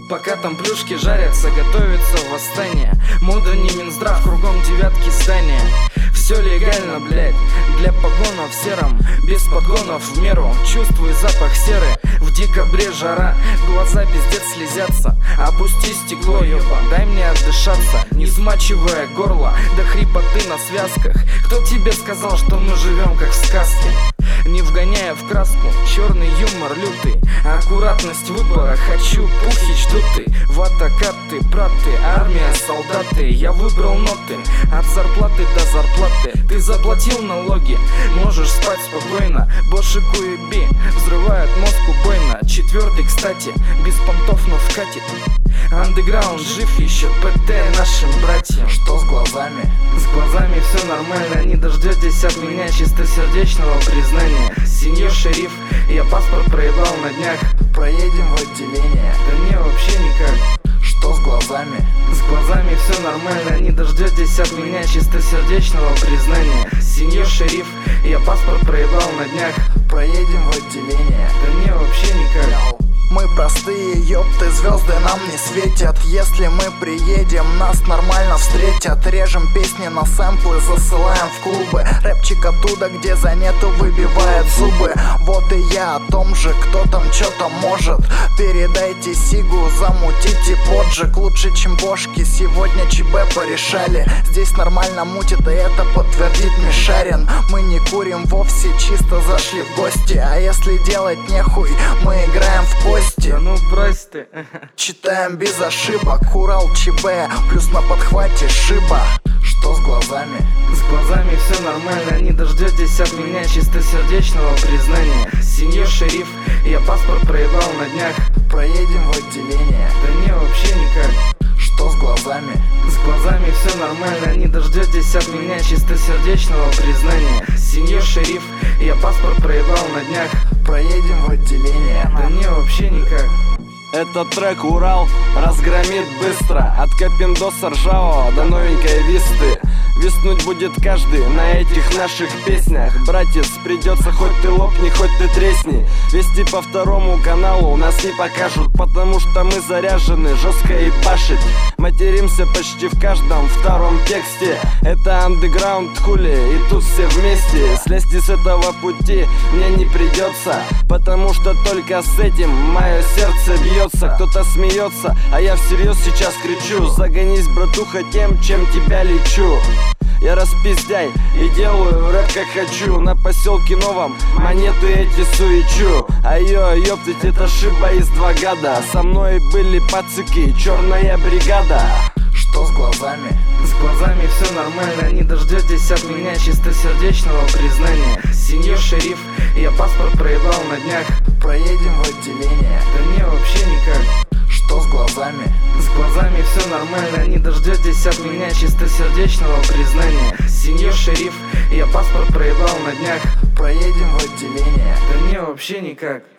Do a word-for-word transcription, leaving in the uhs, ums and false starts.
Пока там плюшки жарятся, готовится восстание. Мода не Минздрав, кругом девятки здания. Все легально, блять, для погонов сером, без подгонов в меру. Чувствую запах серы, в декабре жара. Глаза пиздец слезятся, опусти стекло, ёба, дай мне отдышаться, не смачивая горло до хрипоты на связках. Кто тебе сказал, что мы живем как в сказке? Не вгоняя в краску, черный юмор лютый, аккуратность выбора, хочу пухич дутый. Вата, каты, браты, армия, солдаты. Я выбрал ноты, от зарплаты до зарплаты. Ты заплатил налоги, можешь спать спокойно. Боши куеби, взрывают мозг убойно. Четвертый, кстати, без понтов, но вкатит. Андеграунд жив еще, ПТ нашим братьям. Что с глазами? С глазами все нормально, не дождетесь от меня чистосердечного признания. Сеньор шериф, я паспорт проебал на днях. Проедем в отделение. Да не, вообще никак. Что с глазами? С глазами все нормально, не дождетесь от меня чистосердечного признания. Сеньор шериф, я паспорт проебал на днях. Проедем в отделение. Да не, вообще никак. Мы простые, ёпты, звезды нам не светят. Если мы приедем, нас нормально встретят. Режем песни на сэмплы, засылаем в клубы. Рэпчик оттуда, где за нету, выбивает зубы. Вот и я о том же, кто там чё-то может. Передайте сигу, замутите поджиг. Лучше, чем бошки, сегодня ЧБ порешали. Здесь нормально мутит, и это подтвердит Мишарин. Мы не курим вовсе, чисто зашли в гости. А если делать нехуй, мы играем в кости. Да ну брось ты. Читаем без ошибок, Урал ЧБ, плюс на подхвате шиба. Что с глазами? С глазами все нормально, не дождетесь от меня чистосердечного признания. Сеньор шериф, я паспорт проебал на днях. Проедем в отделение. Да не, вообще никак. Что с глазами? С глазами все нормально, не дождетесь от меня чистосердечного признания. Сеньор шериф, я паспорт проебал на днях. Проедем в отделение. Да не, вообще никак. Этот трек Урал разгромит быстро. От Капиндоса ржавого до новенькой Висты. Виснуть будет каждый на этих наших песнях. Братец, придется хоть ты лопни, хоть ты тресни. Вести по второму каналу нас не покажут, потому что мы заряжены жестко и башить. Материмся почти в каждом втором тексте. Это андеграунд хули, и тут все вместе. Слезть с этого пути мне не придется, потому что только с этим мое сердце бьется. Кто-то смеется, а я всерьез сейчас кричу: загонись, братуха, тем, чем тебя лечу. Я распиздяй и делаю рэп как хочу. На поселке новом монеты эти суечу. Айо, ёптать, это шиба из два года. Со мной были пацыки, черная бригада. Что с глазами? С глазами все нормально, не дождетесь от меня чистосердечного признания. Сеньор шериф, я паспорт проебал на днях. Проедем в отделение. Да не, вообще никак. Что с глазами? С глазами все нормально, не дождетесь от меня чистосердечного признания. Сеньор шериф, я паспорт проебал на днях. Проедем в отделение. Да не, вообще никак.